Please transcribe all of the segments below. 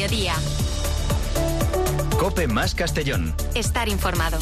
Mediodía. COPE más Castellón. Estar informado.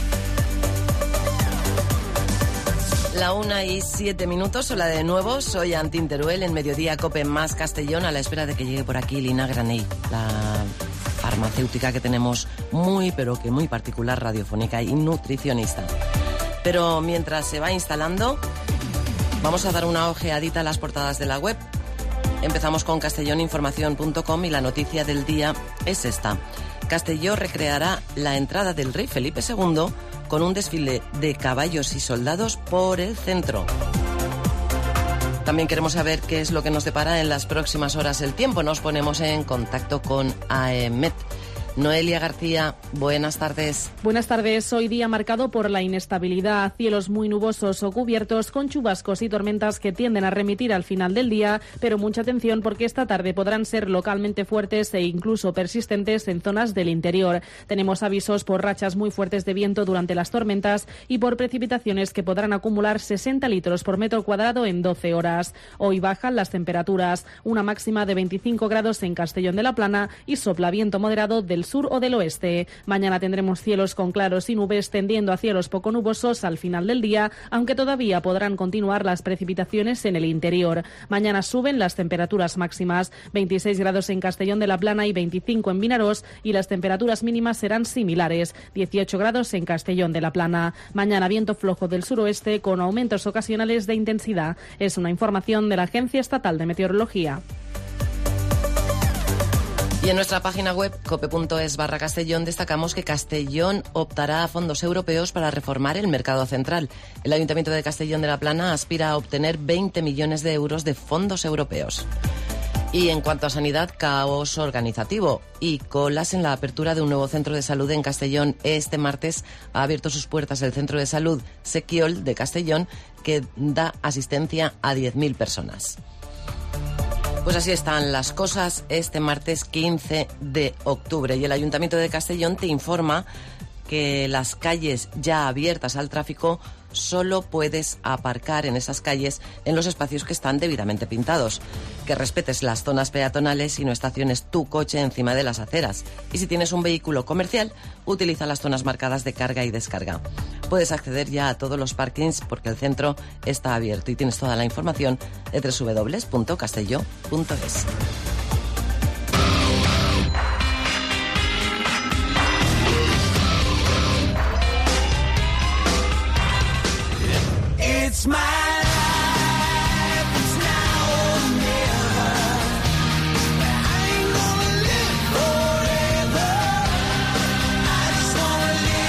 La 1:07, hola de nuevo, soy Antín Teruel en Mediodía COPE más Castellón, a la espera de que llegue por aquí Lina Granell, la farmacéutica que tenemos muy particular, radiofónica y nutricionista. Pero mientras se va instalando, vamos a dar una ojeadita a las portadas de la web. Empezamos con castelloninformación.com y la noticia del día es esta. Castelló recreará la entrada del rey Felipe II con un desfile de caballos y soldados por el centro. También queremos saber qué es lo que nos depara en las próximas horas el tiempo. Nos ponemos en contacto con AEMET. Noelia García, buenas tardes. Buenas tardes. Hoy día marcado por la inestabilidad, cielos muy nubosos o cubiertos con chubascos y tormentas que tienden a remitir al final del día, pero mucha atención porque esta tarde podrán ser localmente fuertes e incluso persistentes en zonas del interior. Tenemos avisos por rachas muy fuertes de viento durante las tormentas y por precipitaciones que podrán acumular 60 litros por metro cuadrado en 12 horas. Hoy bajan las temperaturas, una máxima de 25 grados en Castellón de la Plana y sopla viento moderado del sur o del oeste. Mañana tendremos cielos con claros y nubes tendiendo a cielos poco nubosos al final del día, aunque todavía podrán continuar las precipitaciones en el interior. Mañana suben las temperaturas máximas, 26 grados en Castellón de la Plana y 25 en Vinarós, y las temperaturas mínimas serán similares, 18 grados en Castellón de la Plana. Mañana viento flojo del suroeste con aumentos ocasionales de intensidad. Es una información de la Agencia Estatal de Meteorología. Y en nuestra página web cope.es/Castellón destacamos que Castellón optará a fondos europeos para reformar el mercado central. El Ayuntamiento de Castellón de la Plana aspira a obtener 20 millones de euros de fondos europeos. Y en cuanto a sanidad, caos organizativo y colas en la apertura de un nuevo centro de salud en Castellón. Este martes ha abierto sus puertas el centro de salud Sequiol de Castellón, que da asistencia a 10.000 personas. Pues así están las cosas este martes 15 de octubre. Y el Ayuntamiento de Castellón te informa que las calles ya abiertas al tráfico solo puedes aparcar en esas calles en los espacios que están debidamente pintados. Que respetes las zonas peatonales y no estaciones tu coche encima de las aceras. Y si tienes un vehículo comercial, utiliza las zonas marcadas de carga y descarga. Puedes acceder ya a todos los parkings porque el centro está abierto y tienes toda la información de www.castelló.es. It's my life, it's now or never. I ain't gonna live forever. I just wanna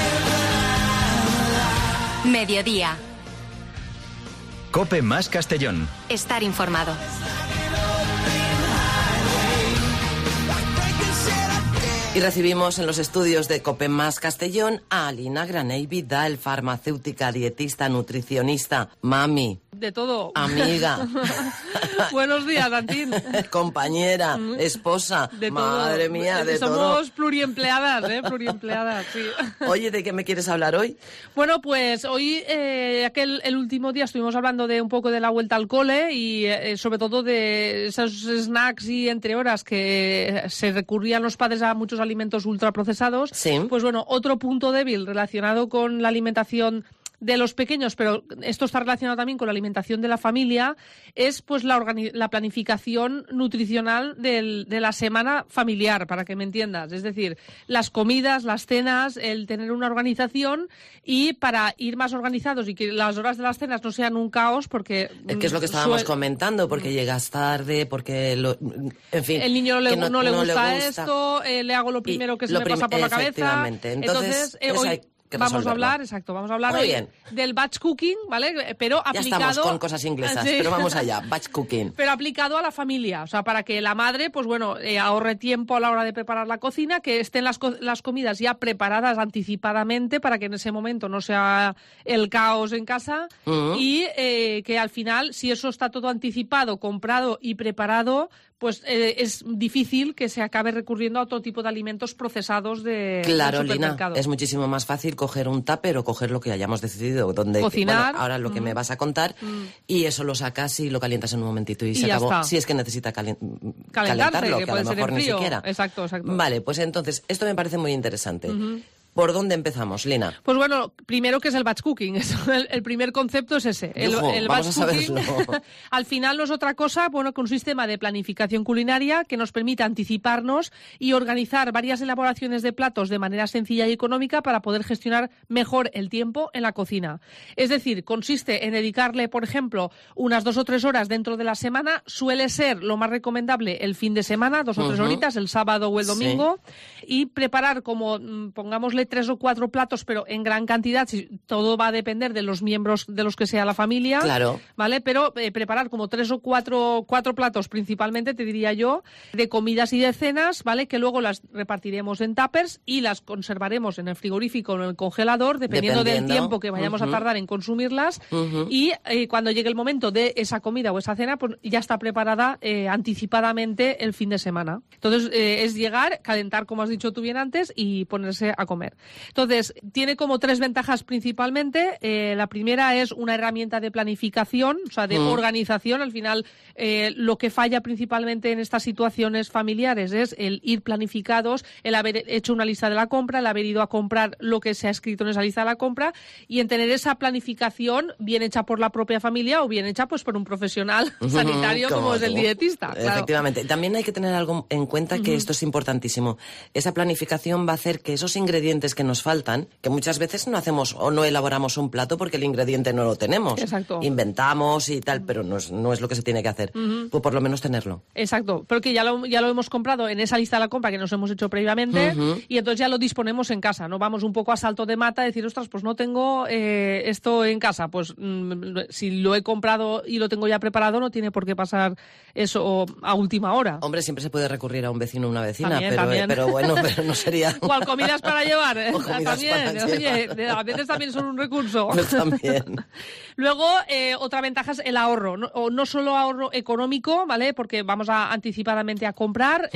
live. Mediodía. COPE más Castellón. Estar informado. Y recibimos en los estudios de COPE más Castellón a Lina Granell Vidal, farmacéutica, dietista, nutricionista, mami. De todo. Amiga. Buenos días, Antín. Compañera, esposa. De Madre todo. mía, de todo. Somos pluriempleadas, pluriempleadas, sí. Oye, ¿de qué me quieres hablar hoy? Bueno, pues hoy, el último día estuvimos hablando de un poco de la vuelta al cole y sobre todo de esos snacks y entre horas que se recurrían los padres a muchos alimentos ultraprocesados. Sí. Pues bueno, otro punto débil relacionado con la alimentación de los pequeños, pero esto está relacionado también con la alimentación de la familia, es pues la planificación nutricional de la semana familiar, para que me entiendas. Es decir, las comidas, las cenas, el tener una organización y para ir más organizados y que las horas de las cenas no sean un caos, porque... Es que es lo que estábamos comentando, porque llegas tarde, porque... en fin... El niño no le gusta esto, le hago lo primero que se me pasa por la cabeza. Efectivamente. Entonces hoy... Vamos a hablar hoy del batch cooking, ¿vale? Pero aplicado... Ya estamos con cosas inglesas, sí. Pero vamos allá, batch cooking. Pero aplicado a la familia, o sea, para que la madre, pues bueno, ahorre tiempo a la hora de preparar la cocina, que estén las comidas ya preparadas anticipadamente para que en ese momento no sea el caos en casa y que al final, si eso está todo anticipado, comprado y preparado, pues es difícil que se acabe recurriendo a otro tipo de alimentos procesados del supermercado. Lina, es muchísimo más fácil coger un tupper o coger lo que hayamos decidido, donde cocinar, bueno, ahora lo que me vas a contar, y eso lo sacas y lo calientas en un momentito y se ya acabó. está. Si es que necesita Calentarse, calentarlo, que que a puede lo ser mejor en ni frío. siquiera. Exacto. Vale, pues entonces, esto me parece muy interesante. ¿Por dónde empezamos, Lina? Pues bueno, primero que es el batch cooking. El primer concepto es ese. El vamos batch a cooking, saberlo. al final no es otra cosa bueno, que un sistema de planificación culinaria que nos permite anticiparnos y organizar varias elaboraciones de platos de manera sencilla y económica para poder gestionar mejor el tiempo en la cocina. Es decir, consiste en dedicarle, por ejemplo, unas 2 o 3 horas dentro de la semana. Suele ser lo más recomendable el fin de semana, 2 o 3 horitas, el sábado o el domingo, y preparar como, pongámosle, 3 o 4 platos, pero en gran cantidad. Todo va a depender de los miembros de los que sea la familia. Claro. ¿Vale? Pero preparar como 3 o 4 platos principalmente, te diría yo, de comidas y de cenas, ¿vale? Que luego las repartiremos en tuppers y las conservaremos en el frigorífico o en el congelador, dependiendo del tiempo que vayamos a tardar en consumirlas. Y cuando llegue el momento de esa comida o esa cena, pues ya está preparada anticipadamente el fin de semana. Entonces, es llegar, calentar, como has dicho tú bien antes, y ponerse a comer. Entonces, tiene como 3 ventajas principalmente. La primera es una herramienta de planificación, o sea, de organización. Al final, lo que falla principalmente en estas situaciones familiares es el ir planificados, el haber hecho una lista de la compra, el haber ido a comprar lo que se ha escrito en esa lista de la compra, y en tener esa planificación bien hecha por la propia familia o bien hecha pues por un profesional sanitario como es el dietista. Claro. Efectivamente. También hay que tener algo en cuenta, que esto es importantísimo. Esa planificación va a hacer que esos ingredientes que nos faltan, que muchas veces no hacemos o no elaboramos un plato porque el ingrediente no lo tenemos. Exacto. Inventamos y tal, pero no es lo que se tiene que hacer. Pues por lo menos tenerlo. Exacto, porque ya lo hemos comprado en esa lista de la compra que nos hemos hecho previamente, y entonces ya lo disponemos en casa, no vamos un poco a salto de mata a decir, ostras, pues no tengo esto en casa, pues si lo he comprado y lo tengo ya preparado, no tiene por qué pasar eso a última hora. Hombre, siempre se puede recurrir a un vecino o una vecina, También. pero bueno, pero no sería... ¿Cuál comidas para llevar? O comidas También, para oye, llevar. a veces también son un recurso. Pues también. Luego, otra ventaja es el ahorro. No solo ahorro económico, ¿vale? Porque vamos anticipadamente a comprar,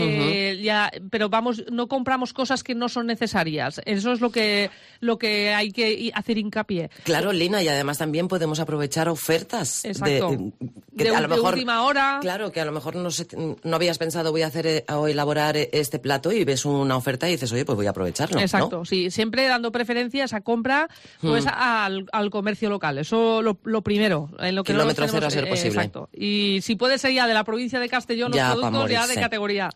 pero no compramos cosas que no son necesarias. Eso es lo que hay que hacer hincapié. Claro, Lina, y además también podemos aprovechar ofertas. Exacto. Que a lo mejor, de última hora. Claro, que a lo mejor no habías pensado voy a hacer o elaborar este plato y ves una oferta y dices, oye, pues voy a aprovecharlo. Exacto, ¿no? sí. Siempre dando preferencia a esa compra pues al comercio local. Eso lo primero. En lo que Kilómetro no cero a ser posible. Exacto. Y si puede ser ya de la provincia de Castellón, Ya, los productos pa' ya de morirse. categoría.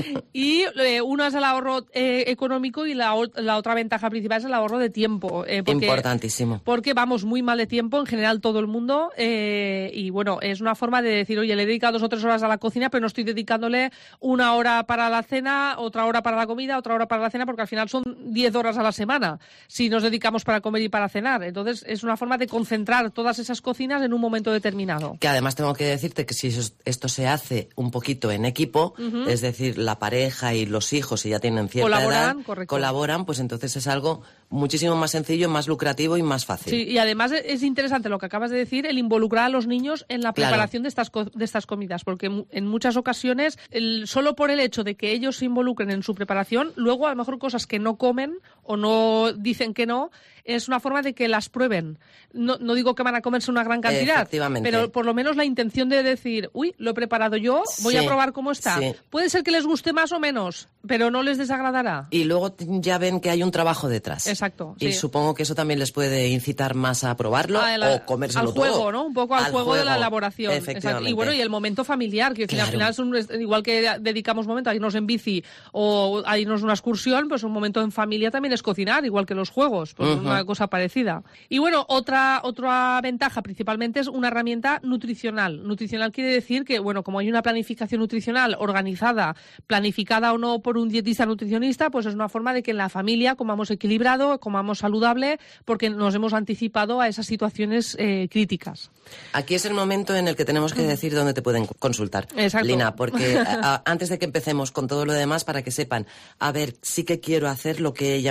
Y uno es el ahorro económico y la otra ventaja principal es el ahorro de tiempo. Importantísimo. Porque vamos muy mal de tiempo, en general todo el mundo, y bueno, es una forma de decir, oye, le he dedicado 2 o 3 horas a la cocina, pero no estoy dedicándole 1 hora para la cena, otra hora para la comida, otra hora para la cena, porque al final son 10 horas a la semana si nos dedicamos para comer y para cenar. Entonces, es una forma de concentrar todas esas cocinas en un momento determinado. Que además tengo que decirte que si esto se hace un poquito en equipo, es decir, la pareja y los hijos, si ya tienen cierta Colaboran, edad, correcto. colaboran, pues entonces es algo muchísimo más sencillo, más lucrativo y más fácil. Sí, y además es interesante lo que acabas de decir, el involucrar a los niños en la preparación de estas comidas, porque en muchas ocasiones, solo por el hecho de que ellos se involucren en su preparación, luego a lo mejor cosas que no comen o no dicen que no, es una forma de que las prueben. No digo que van a comerse una gran cantidad, Efectivamente. pero por lo menos la intención de decir, uy, lo he preparado yo, voy a probar cómo está. Sí. Puede ser que les guste más o menos, pero no les desagradará. Y luego ya ven que hay un trabajo detrás. Exacto, Y sí. supongo que eso también les puede incitar más a probarlo o comérselo al juego, todo. ¿no? Un poco al juego de la elaboración. Efectivamente. Exacto. Y bueno, y el momento familiar, que Claro. al final igual que dedicamos momento a irnos en bici o a irnos a una excursión, pues un momento en familia también es cocinar, igual que los juegos, pues una cosa parecida. Y bueno, otra ventaja principalmente es una herramienta nutricional. Nutricional quiere decir que, bueno, como hay una planificación nutricional organizada, planificada o no por un dietista nutricionista, pues es una forma de que en la familia comamos equilibrado, comamos saludable, porque nos hemos anticipado a esas situaciones críticas. Aquí es el momento en el que tenemos que decir dónde te pueden consultar, Exacto. Lina, porque antes de que empecemos con todo lo demás, para que sepan, a ver, sí que quiero hacer lo que ella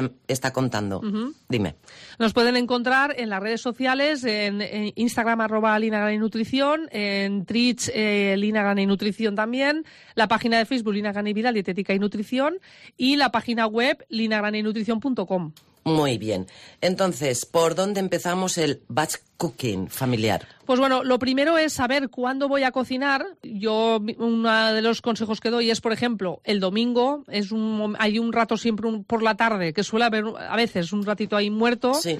que está contando. Dime. Nos pueden encontrar en las redes sociales, en Instagram @LinaGraniNutrición, en Twitch Lina Grani Nutrición también, la página de Facebook Lina Grani Vida, Dietética y Nutrición, y la página web linagraninutrición.com. Muy bien. Entonces, ¿por dónde empezamos el batch cooking familiar? Pues bueno, lo primero es saber cuándo voy a cocinar. Yo, uno de los consejos que doy es, por ejemplo, el domingo, hay un rato siempre por la tarde, que suele haber a veces un ratito ahí muerto. Sí.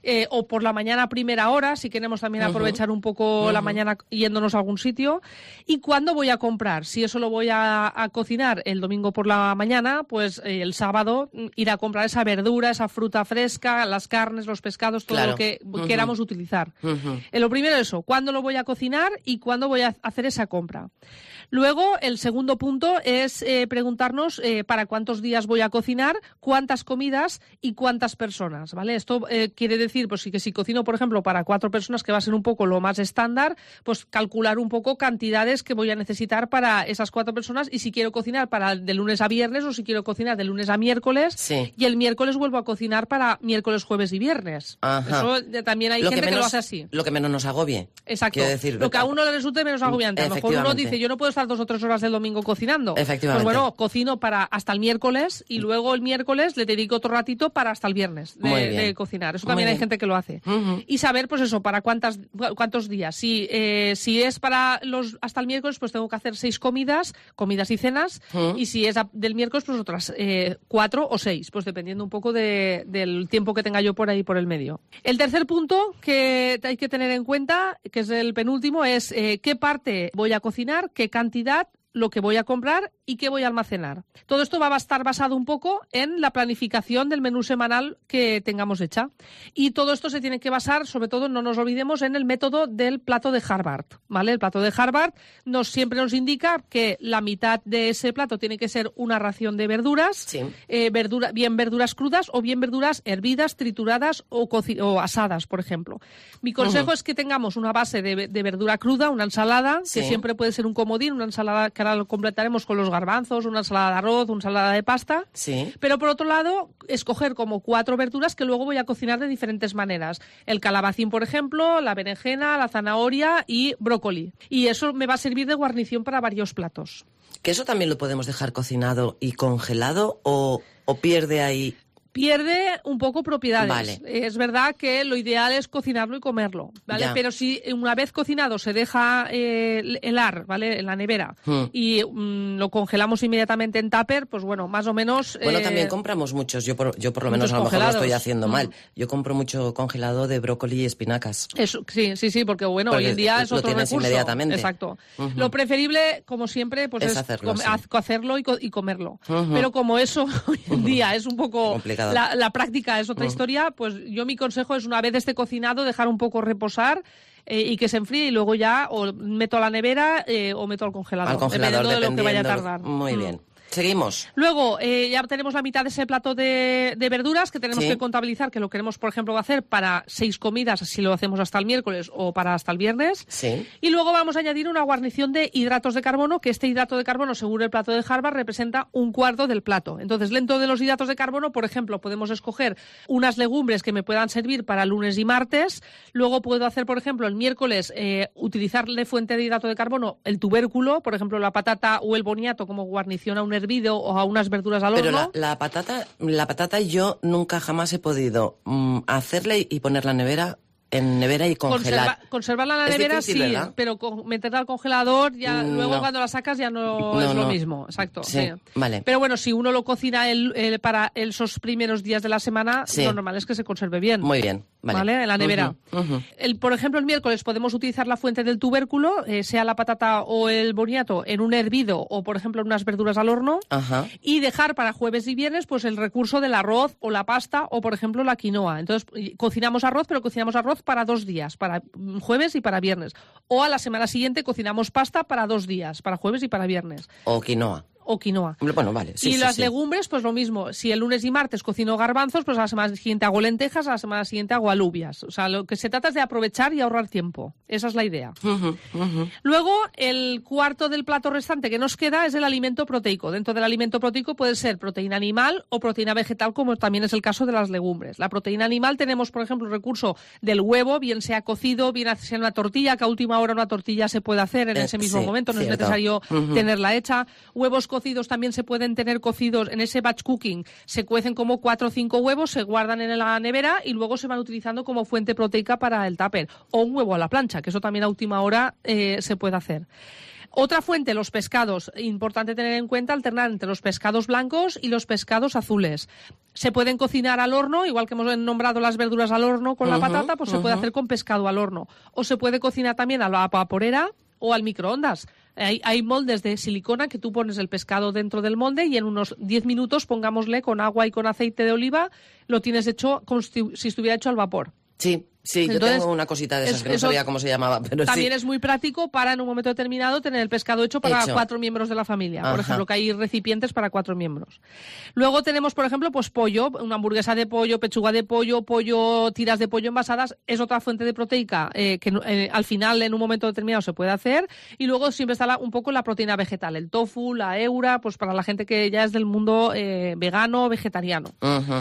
O por la mañana a primera hora, si queremos también aprovechar un poco la mañana yéndonos a algún sitio. ¿Y cuándo voy a comprar? Si eso lo voy a cocinar el domingo por la mañana, pues el sábado ir a comprar esa verdura, esa fruta fresca, las carnes, los pescados, todo lo que queramos utilizar. Lo primero es eso, ¿cuándo lo voy a cocinar y cuándo voy a hacer esa compra? Luego, el segundo punto es preguntarnos para cuántos días voy a cocinar, cuántas comidas y cuántas personas, ¿vale? Esto quiere decir pues, que si cocino, por ejemplo, para 4 personas, que va a ser un poco lo más estándar, pues calcular un poco cantidades que voy a necesitar para esas 4 personas, y si quiero cocinar para de lunes a viernes o si quiero cocinar de lunes a miércoles, y el miércoles vuelvo a cocinar para miércoles, jueves y viernes. Eso también hay gente que lo hace así. Lo que menos nos agobie. Exacto. Decir, lo que a uno le resulte menos agobiante. A lo mejor uno dice, yo no puedo estar 2 o 3 horas del domingo cocinando. Efectivamente. Pues bueno, cocino para hasta el miércoles y luego el miércoles le dedico otro ratito para hasta el viernes de cocinar. Eso también hay gente que lo hace. Y saber, pues eso, para cuántos días. Si es para hasta el miércoles, pues tengo que hacer 6 comidas y cenas. Y si es del miércoles, pues otras 4 o 6, pues dependiendo un poco del tiempo que tenga yo por ahí por el medio. El tercer punto que hay que tener en cuenta, que es el penúltimo, es qué parte voy a cocinar, qué cantidad, lo que voy a comprar y qué voy a almacenar. Todo esto va a estar basado un poco en la planificación del menú semanal que tengamos hecha. Y todo esto se tiene que basar, sobre todo, no nos olvidemos, en el método del plato de Harvard, ¿vale? El plato de Harvard siempre nos indica que la mitad de ese plato tiene que ser una ración de verduras, bien verduras crudas o bien verduras hervidas, trituradas o asadas, por ejemplo. Mi consejo es que tengamos una base de verdura cruda, una ensalada, que siempre puede ser un comodín, una ensalada que ahora lo completaremos con los garbanzos, una ensalada de arroz, una ensalada de pasta. Pero por otro lado, escoger como 4 verduras que luego voy a cocinar de diferentes maneras. El calabacín, por ejemplo, la berenjena, la zanahoria y brócoli. Y eso me va a servir de guarnición para varios platos. ¿Que eso también lo podemos dejar cocinado y congelado o pierde ahí? Pierde un poco propiedades. Vale. Es verdad que lo ideal es cocinarlo y comerlo, ¿vale? Pero si una vez cocinado se deja helar, ¿vale? En la nevera y lo congelamos inmediatamente en tupper, pues bueno, más o menos... Bueno, también compramos muchos. Yo por lo menos a lo mejor lo estoy haciendo mal. Yo compro mucho congelado de brócoli y espinacas. Eso, sí, porque bueno, hoy en día es otro recurso. Inmediatamente. Exacto. Lo preferible, como siempre, pues es hacerlo y comerlo. Pero como eso hoy en día es un poco complicado. La práctica es otra historia, pues yo mi consejo es, una vez esté cocinado, dejar un poco reposar y que se enfríe, y luego ya o meto a la nevera o meto al congelador. Dependiendo de lo que vaya a tardar. Muy bien. Seguimos. Luego, ya tenemos la mitad de ese plato de verduras que tenemos que contabilizar, que lo queremos, por ejemplo, hacer para 6 comidas, si lo hacemos hasta el miércoles o para hasta el viernes. Y luego vamos a añadir una guarnición de hidratos de carbono, que este hidrato de carbono, según el plato de Harvard, representa 1/4 del plato. Entonces, dentro de los hidratos de carbono, por ejemplo, podemos escoger unas legumbres que me puedan servir para lunes y martes. Luego puedo hacer, por ejemplo, el miércoles, utilizar de fuente de hidrato de carbono el tubérculo, por ejemplo, la patata o el boniato como guarnición a un hervido o a unas verduras al horno. Pero la patata yo nunca jamás he podido hacerla y ponerla en nevera y congelar. Conservarla en la nevera, difícil, sí, ¿verdad? pero meterla al congelador, ya luego cuando la sacas ya no es lo mismo. Exacto. Sí, vale. Pero bueno, si uno lo cocina para esos primeros días de la semana, lo normal es que se conserve bien. Muy bien. Vale. En la nevera. Por ejemplo, el miércoles podemos utilizar la fuente del tubérculo, sea la patata o el boniato, en un hervido o, por ejemplo, en unas verduras al horno. Y dejar para jueves y viernes pues el recurso del arroz o la pasta o, por ejemplo, la quinoa. Entonces, cocinamos arroz, pero cocinamos arroz para 2 días, para jueves y para viernes. O a la semana siguiente cocinamos pasta para 2 días, para jueves y para viernes. O quinoa. o quinoa. Bueno, vale. Sí, y sí, las sí. legumbres, pues lo mismo. Si el lunes y martes cocino garbanzos, pues a la semana siguiente hago lentejas, a la semana siguiente hago alubias. O sea, lo que se trata es de aprovechar y ahorrar tiempo. Esa es la idea. Luego, el cuarto del plato restante que nos queda es el alimento proteico. Dentro del alimento proteico puede ser proteína animal o proteína vegetal, como también es el caso de las legumbres. La proteína animal tenemos, por ejemplo, el recurso del huevo, bien sea cocido, bien sea en una tortilla, que a última hora una tortilla se puede hacer en ese mismo sí, momento, no es cierto. necesario tenerla hecha. Huevos cocidos también se pueden tener cocidos en ese batch cooking. Se cuecen como 4 o 5 huevos, se guardan en la nevera y luego se van utilizando como fuente proteica para el tupper. O un huevo a la plancha, que eso también a última hora se puede hacer. Otra fuente, los pescados. Importante tener en cuenta alternar entre los pescados blancos y los pescados azules. Se pueden cocinar al horno, igual que hemos nombrado las verduras al horno con la patata, pues se puede hacer con pescado al horno. O se puede cocinar también a la vaporera o al microondas. Hay moldes de silicona que tú pones el pescado dentro del molde y en unos 10 minutos, pongámosle con agua y con aceite de oliva, lo tienes hecho como si estuviera hecho al vapor. Sí, Entonces, yo tengo una cosita de esas que no eso sabía cómo se llamaba, pero también sí. es muy práctico para en un momento determinado tener el pescado hecho para 4 miembros de la familia. Por ejemplo, que hay recipientes para 4 miembros. Luego tenemos, por ejemplo, pues pollo, una hamburguesa de pollo, pechuga de pollo, tiras de pollo envasadas. Es otra fuente de proteica que al final, en un momento determinado, se puede hacer. Y luego siempre está un poco la proteína vegetal, el tofu, la eura, pues para la gente que ya es del mundo vegano, vegetariano.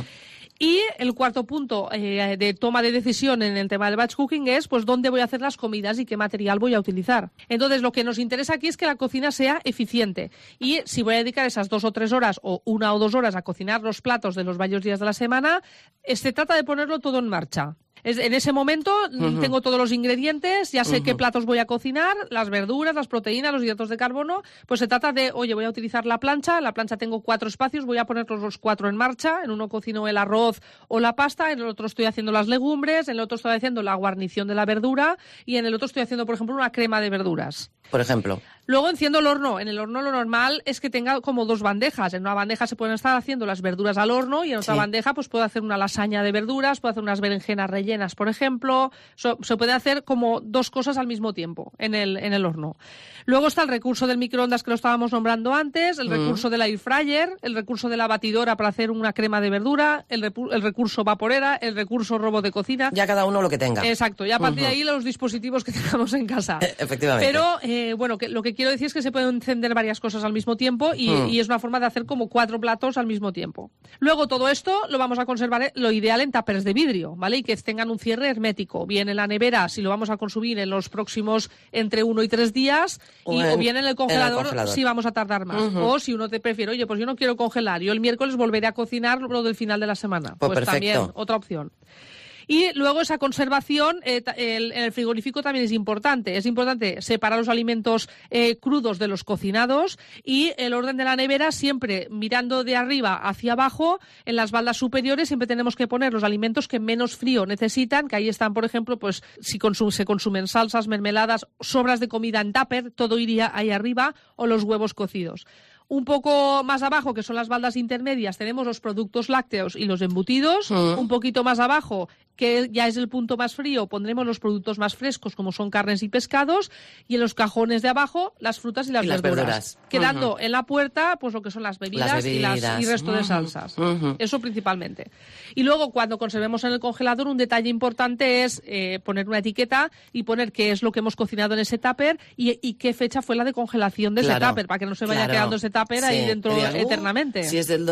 Y el cuarto punto de toma de decisión en el tema del batch cooking es pues dónde voy a hacer las comidas y qué material voy a utilizar. Entonces, lo que nos interesa aquí es que la cocina sea eficiente. Y si voy a dedicar esas 2 o 3 horas o 1 o 2 horas a cocinar los platos de los varios días de la semana, se trata de ponerlo todo en marcha. En ese momento tengo todos los ingredientes, ya sé qué platos voy a cocinar, las verduras, las proteínas, los hidratos de carbono. Pues se trata de, oye, voy a utilizar la plancha tengo 4 espacios, voy a ponerlos los 4 en marcha. En uno cocino el arroz o la pasta, en el otro estoy haciendo las legumbres, en el otro estoy haciendo la guarnición de la verdura y en el otro estoy haciendo, por ejemplo, una crema de verduras. Por ejemplo. Luego enciendo el horno. En el horno lo normal es que tenga como 2 bandejas. En una bandeja se pueden estar haciendo las verduras al horno y en otra bandeja pues puedo hacer una lasaña de verduras, puedo hacer unas berenjenas rellenas, por ejemplo. Se puede hacer como 2 cosas al mismo tiempo en el horno. Luego está el recurso del microondas que lo estábamos nombrando antes, el recurso del air fryer, el recurso de la batidora para hacer una crema de verdura, el recurso vaporera, el recurso robot de cocina. Ya cada uno lo que tenga. Exacto, y a partir de ahí los dispositivos que tengamos en casa. Efectivamente. Pero, bueno, lo que quiero decir es que se pueden encender varias cosas al mismo tiempo y es una forma de hacer como 4 platos al mismo tiempo. Luego todo esto lo vamos a conservar, lo ideal en tuppers de vidrio, ¿vale? Y que tengan un cierre hermético, bien en la nevera si lo vamos a consumir en los próximos entre 1 y 3 días o bien en el congelador si vamos a tardar más. O si uno te prefiere, oye, pues yo no quiero congelar, yo el miércoles volveré a cocinar lo del final de la semana. Pues también, otra opción. Y luego esa conservación en el frigorífico también es importante. Es importante separar los alimentos crudos de los cocinados y el orden de la nevera siempre mirando de arriba hacia abajo. En las baldas superiores siempre tenemos que poner los alimentos que menos frío necesitan, que ahí están, por ejemplo, pues si se consumen salsas, mermeladas, sobras de comida en tupper, todo iría ahí arriba, o los huevos cocidos. Un poco más abajo, que son las baldas intermedias, tenemos los productos lácteos y los embutidos. Un poquito más abajo, que ya es el punto más frío, pondremos los productos más frescos, como son carnes y pescados. Y en los cajones de abajo, las frutas y las verduras. Quedando en la puerta, pues lo que son las bebidas. Y resto de salsas. Eso principalmente. Y luego, cuando conservemos en el congelador, un detalle importante es poner una etiqueta y poner qué es lo que hemos cocinado en ese tupper y qué fecha fue la de congelación de ese tupper, para que no se vaya quedando ese tupper ahí dentro eternamente. Si es del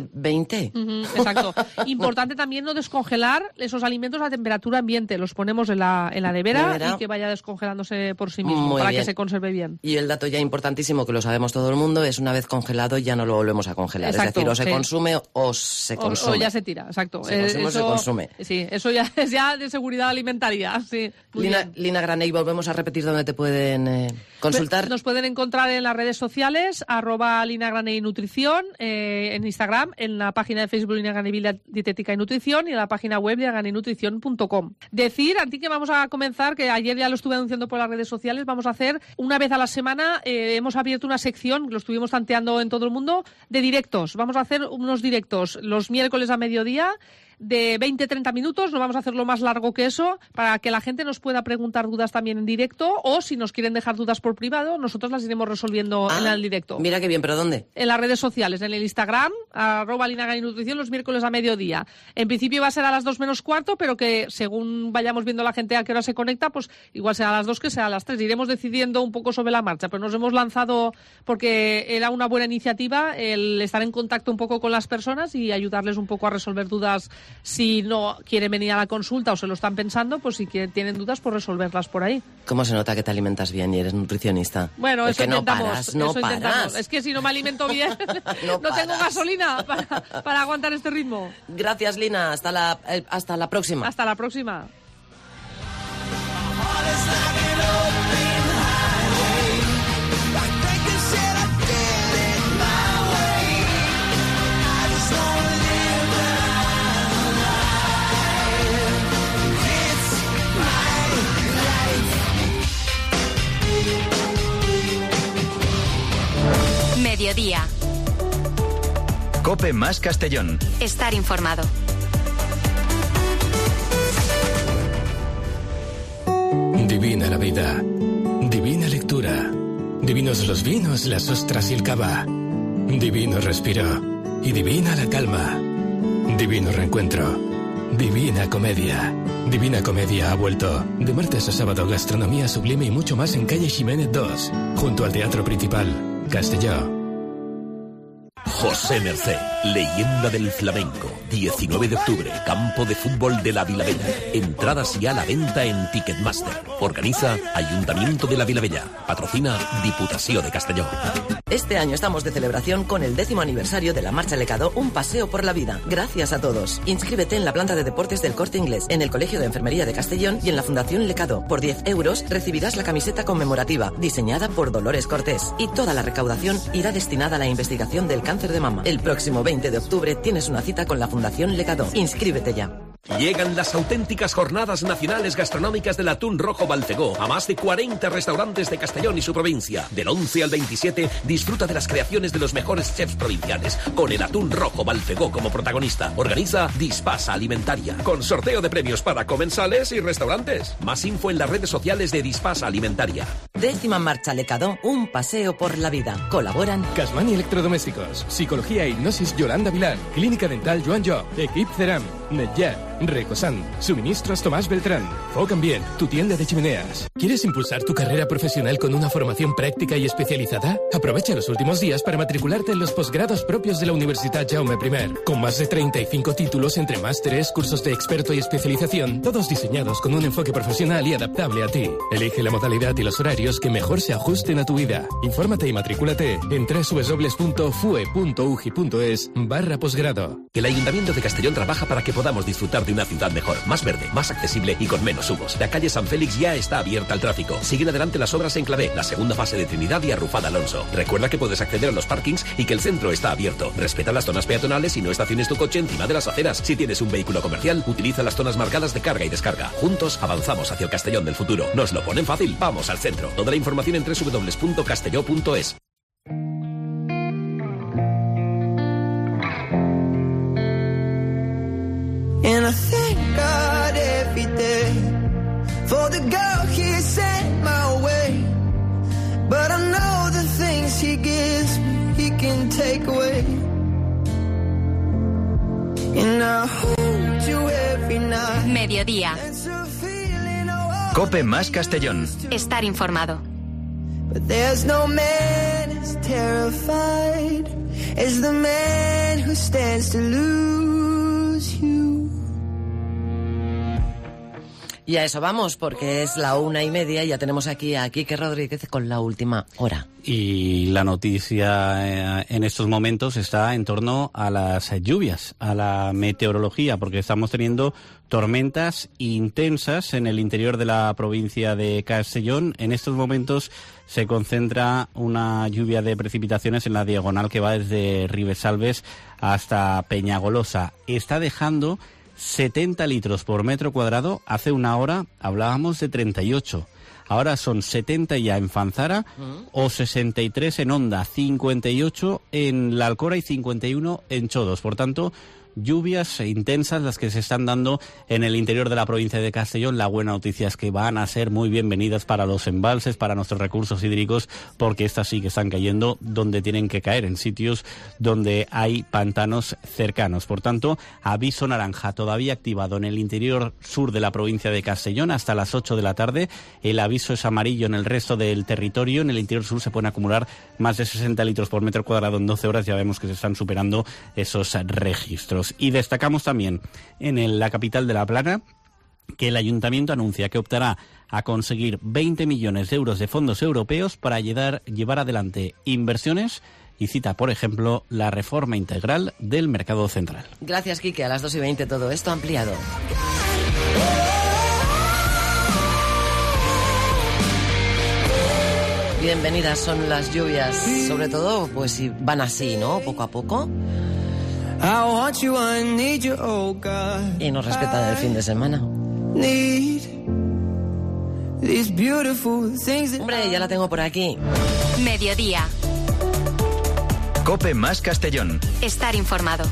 2020. Exacto. Importante también no descongelar esos alimentos a temperatura ambiente. Los ponemos en la nevera y que vaya descongelándose por sí mismo para que se conserve bien. Y el dato ya importantísimo, que lo sabemos todo el mundo, es una vez congelado ya no lo volvemos a congelar. Exacto, es decir, o se consume o se consume. O ya se tira, exacto. Se consume o se consume. Sí, eso ya es ya de seguridad alimentaria. Sí, Lina Graney, volvemos a repetir dónde te pueden consultar. Nos pueden encontrar en las redes sociales, @Lina Graney Nutrición, en Instagram, en la página de Facebook Lina Graney Vida Dietética y Nutrición y en la página web linagraneynutrición.com. Decir, a ti que vamos a comenzar, que ayer ya lo estuve anunciando por las redes sociales, vamos a hacer una vez a la semana, hemos abierto una sección, lo estuvimos tanteando en todo el mundo, de directos. Vamos a hacer unos directos los miércoles a mediodía, de 20-30 minutos, no vamos a hacerlo más largo que eso, para que la gente nos pueda preguntar dudas también en directo, o si nos quieren dejar dudas por privado, nosotros las iremos resolviendo en el directo. Mira qué bien, ¿pero dónde? En las redes sociales, en el Instagram, @LinaGaniNutrición, los miércoles a mediodía. En principio va a ser a las 2 menos cuarto, pero que según vayamos viendo la gente a qué hora se conecta, pues igual sea a las 2 que sea a las 3. Iremos decidiendo un poco sobre la marcha, pero nos hemos lanzado porque era una buena iniciativa el estar en contacto un poco con las personas y ayudarles un poco a resolver dudas si no quieren venir a la consulta o se lo están pensando, pues si tienen dudas, pues resolverlas por ahí. ¿Cómo se nota que te alimentas bien y eres nutricionista? Bueno, es eso que no intentamos. paras, no eso paras. intentamos. Es que si no me alimento bien, no tengo gasolina para aguantar este ritmo. Gracias, Lina. Hasta la próxima. Hasta la próxima. Mediodía. Cope más Castellón. Estar informado. Divina la vida, divina lectura, divinos los vinos, las ostras y el cava, divino respiro y divina la calma, divino reencuentro, divina comedia. Divina Comedia ha vuelto. De martes a sábado, gastronomía sublime y mucho más en calle Ximénez 2, junto al Teatro Principal, Castelló. José Mercé, leyenda del flamenco. 19 de octubre, campo de fútbol de la Vilavella. Entradas ya a la venta en Ticketmaster. Organiza Ayuntamiento de la Vilavella. Patrocina Diputación de Castelló. Este año estamos de celebración con el 10º aniversario de la Marcha Lecado, un paseo por la vida. Gracias a todos. Inscríbete en la planta de deportes del Corte Inglés, en el Colegio de Enfermería de Castellón y en la Fundación Lecado. Por 10 euros recibirás la camiseta conmemorativa, diseñada por Dolores Cortés. Y toda la recaudación irá destinada a la investigación del cáncer de mama. El próximo 20 de octubre tienes una cita con la Fundación Lecado. Inscríbete ya. Llegan las auténticas jornadas nacionales gastronómicas del atún rojo Balfegó a más de 40 restaurantes de Castellón y su provincia. Del 11 al 27 disfruta de las creaciones de los mejores chefs provinciales con el atún rojo Balfegó como protagonista. Organiza Dispasa Alimentaria con sorteo de premios para comensales y restaurantes. Más info en las redes sociales de Dispasa Alimentaria. 10ª Marcha Lecado, un paseo por la vida. Colaboran Casmani Electrodomésticos, Psicología e Hipnosis Yolanda Vilar, Clínica Dental Joan Job, Equip Ceram, Netjar, Recosan, Suministros Tomás Beltrán, Foc Ambient, tu tienda de chimeneas. ¿Quieres impulsar tu carrera profesional con una formación práctica y especializada? Aprovecha los últimos días para matricularte en los posgrados propios de la Universidad Jaume I, con más de 35 títulos entre másteres, cursos de experto y especialización, todos diseñados con un enfoque profesional y adaptable a ti. Elige la modalidad y los horarios que mejor se ajusten a tu vida. Infórmate y matricúlate en www.fue.ugi.es/posgrado. El Ayuntamiento de Castellón trabaja para que podamos disfrutar de una ciudad mejor, más verde, más accesible y con menos humos. La calle San Félix ya está abierta al tráfico. Siguen adelante las obras en Clavé, la segunda fase de Trinidad y Arrufada Alonso. Recuerda que puedes acceder a los parkings y que el centro está abierto. Respeta las zonas peatonales y no estaciones tu coche encima de las aceras. Si tienes un vehículo comercial, utiliza las zonas marcadas de carga y descarga. Juntos avanzamos hacia el Castellón del futuro. Nos lo ponen fácil. Vamos al centro. Toda la información en www.castelló.es. And I thank God every day for the girl He sent my way. But I know the things He gives me, He can take away. And I hold you every night. Mediodía. It's a feeling I Cope más Castellón. Estar informado. But there's no man as terrified as the man who stands to lose you. Y a eso vamos, porque es la 1:30 y ya tenemos aquí a Quique Rodríguez con la última hora. Y la noticia en estos momentos está en torno a las lluvias, a la meteorología, porque estamos teniendo tormentas intensas en el interior de la provincia de Castellón. En estos momentos se concentra una lluvia de precipitaciones en la diagonal que va desde Ribesalbes hasta Peñagolosa. Está dejando 70 litros por metro cuadrado. Hace una hora hablábamos de 38. Ahora son 70 ya en Fanzara o 63 en Onda, 58 en La Alcora y 51 en Chodos. Por tanto, lluvias intensas las que se están dando en el interior de la provincia de Castellón. La buena noticia es que van a ser muy bienvenidas para los embalses, para nuestros recursos hídricos, porque estas sí que están cayendo donde tienen que caer, en sitios donde hay pantanos cercanos. Por tanto, aviso naranja todavía activado en el interior sur de la provincia de Castellón hasta las 8 de la tarde. El aviso es amarillo en el resto del territorio. En el interior sur se pueden acumular más de 60 litros por metro cuadrado en 12 horas. Ya vemos que se están superando esos registros. Y destacamos también en la capital de La Plana que el Ayuntamiento anuncia que optará a conseguir 20 millones de euros de fondos europeos para llevar adelante inversiones y cita, por ejemplo, la reforma integral del mercado central. Gracias, Quique. A las 2:20 todo esto ampliado. Bienvenidas son las lluvias, sobre todo pues si van así, ¿no? Poco a poco. Y nos respetan el fin de semana. Hombre, ya la tengo por aquí. Mediodía. COPE más Castellón. Estar informado.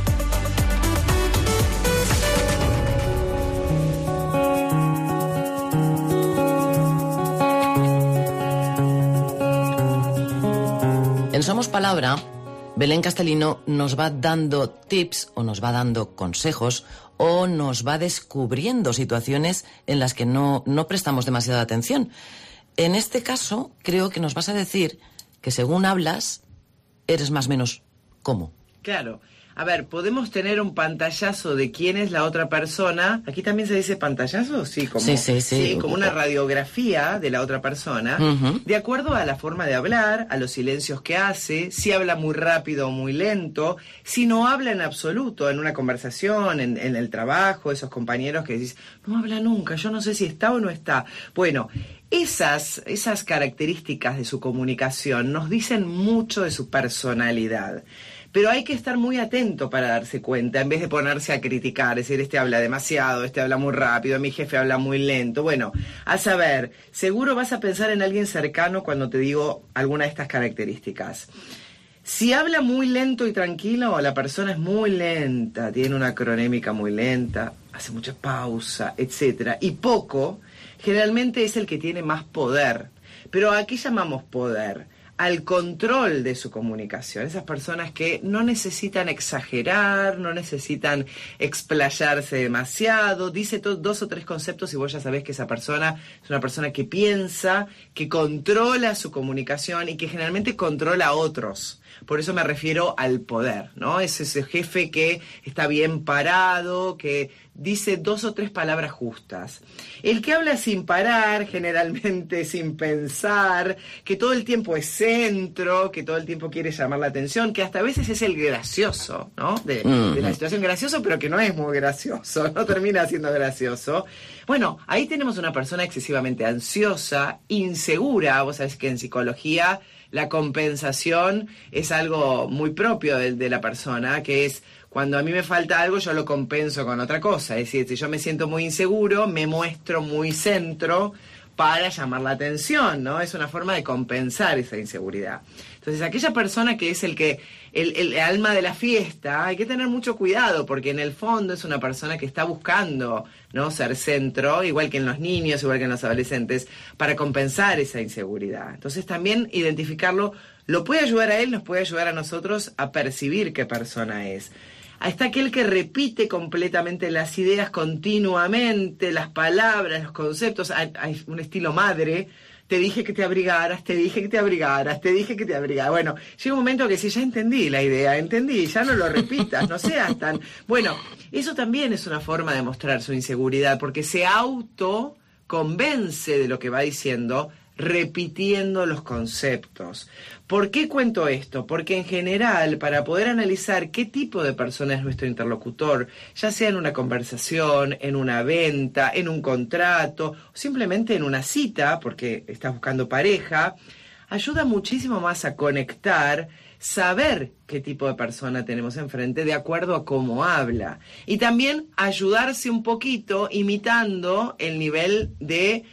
En Somos Palabra, Belén Castellino nos va dando tips o nos va dando consejos o nos va descubriendo situaciones en las que no prestamos demasiada atención. En este caso, creo que nos vas a decir que según hablas, eres más o menos ¿cómo? Claro. A ver, podemos tener un pantallazo de quién es la otra persona. ¿Aquí también se dice pantallazo? Sí, como, sí, como una radiografía de la otra persona, de acuerdo a la forma de hablar, a los silencios que hace, si habla muy rápido o muy lento, si no habla en absoluto en una conversación, en el trabajo, esos compañeros que decís, no habla nunca, yo no sé si está o no está. Bueno, esas características de su comunicación nos dicen mucho de su personalidad. Pero hay que estar muy atento para darse cuenta, en vez de ponerse a criticar, es decir, este habla demasiado, este habla muy rápido, mi jefe habla muy lento. Bueno, a saber, seguro vas a pensar en alguien cercano cuando te digo alguna de estas características. Si habla muy lento y tranquilo, la persona es muy lenta, tiene una cronémica muy lenta, hace mucha pausa, etcétera, y poco, generalmente es el que tiene más poder. Pero ¿a qué llamamos poder? Al control de su comunicación. Esas personas que no necesitan exagerar, no necesitan explayarse demasiado, dice dos o tres conceptos y vos ya sabés que esa persona es una persona que piensa, que controla su comunicación y que generalmente controla a otros. Por eso me refiero al poder, ¿no? Es ese jefe que está bien parado, que dice dos o tres palabras justas. El que habla sin parar, generalmente sin pensar, que todo el tiempo es centro, que todo el tiempo quiere llamar la atención, que hasta a veces es el gracioso, ¿no? De la situación gracioso, pero que no es muy gracioso, no termina siendo gracioso. Bueno, ahí tenemos una persona excesivamente ansiosa, insegura. Vos sabés que en psicología la compensación es algo muy propio de la persona, que es cuando a mí me falta algo, yo lo compenso con otra cosa. Es decir, si yo me siento muy inseguro, me muestro muy centro para llamar la atención, ¿no? Es una forma de compensar esa inseguridad. Entonces, aquella persona que es el alma de la fiesta, hay que tener mucho cuidado, porque en el fondo es una persona que está buscando, ¿no?, ser centro, igual que en los niños, igual que en los adolescentes, para compensar esa inseguridad. Entonces, también identificarlo lo puede ayudar a él, nos puede ayudar a nosotros a percibir qué persona es. Está aquel que repite completamente las ideas continuamente, las palabras, los conceptos. Hay un estilo madre. Te dije que te abrigaras, te dije que te abrigaras, te dije que te abrigaras. Bueno, llega un momento que sí, ya entendí la idea, ya no lo repitas, no seas tan... Bueno, eso también es una forma de mostrar su inseguridad, porque se autoconvence de lo que va diciendo, repitiendo los conceptos. ¿Por qué cuento esto? Porque en general, para poder analizar qué tipo de persona es nuestro interlocutor, ya sea en una conversación, en una venta, en un contrato, o simplemente en una cita, porque estás buscando pareja, ayuda muchísimo más a conectar, saber qué tipo de persona tenemos enfrente de acuerdo a cómo habla. Y también ayudarse un poquito imitando el nivel de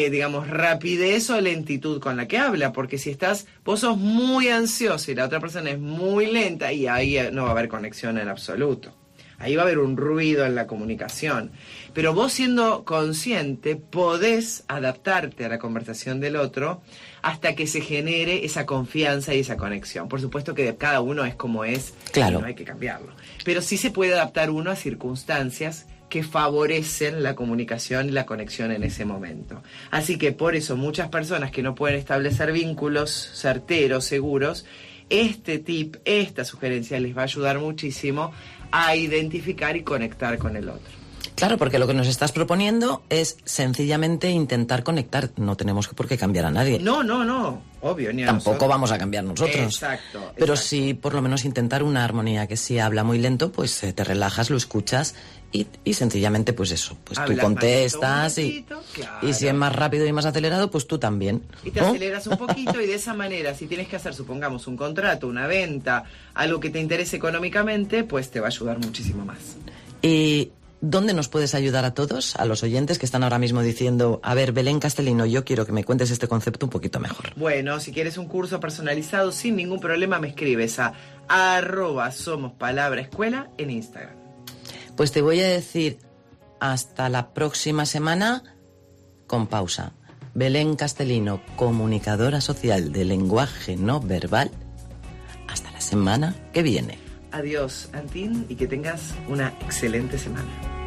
rapidez o lentitud con la que habla, porque si vos sos muy ansioso y la otra persona es muy lenta, y ahí no va a haber conexión en absoluto. Ahí va a haber un ruido en la comunicación. Pero vos, siendo consciente, podés adaptarte a la conversación del otro hasta que se genere esa confianza y esa conexión. Por supuesto que cada uno es como es, claro, y no hay que cambiarlo. Pero sí se puede adaptar uno a circunstancias que favorecen la comunicación y la conexión en ese momento. Así que por eso muchas personas que no pueden establecer vínculos certeros, seguros, esta sugerencia les va a ayudar muchísimo a identificar y conectar con el otro. Claro, porque lo que nos estás proponiendo es sencillamente intentar conectar. No tenemos por qué cambiar a nadie. No, obvio. Ni a Tampoco nosotros. Vamos a cambiar nosotros. Exacto. Pero sí, por lo menos intentar una armonía, que si habla muy lento, pues te relajas, lo escuchas y sencillamente pues eso, pues tú contestas claro. Y si es más rápido y más acelerado, pues tú también. Y te aceleras un poquito y de esa manera, si tienes que hacer, supongamos, un contrato, una venta, algo que te interese económicamente, pues te va a ayudar muchísimo más. Y ¿dónde nos puedes ayudar a todos, a los oyentes que están ahora mismo diciendo, a ver, Belén Castellino, yo quiero que me cuentes este concepto un poquito mejor? Bueno, si quieres un curso personalizado, sin ningún problema, me escribes a @somospalabraescuela en Instagram. Pues te voy a decir hasta la próxima semana con pausa. Belén Castellino, comunicadora social de lenguaje no verbal. Hasta la semana que viene. Adiós, Antín, y que tengas una excelente semana.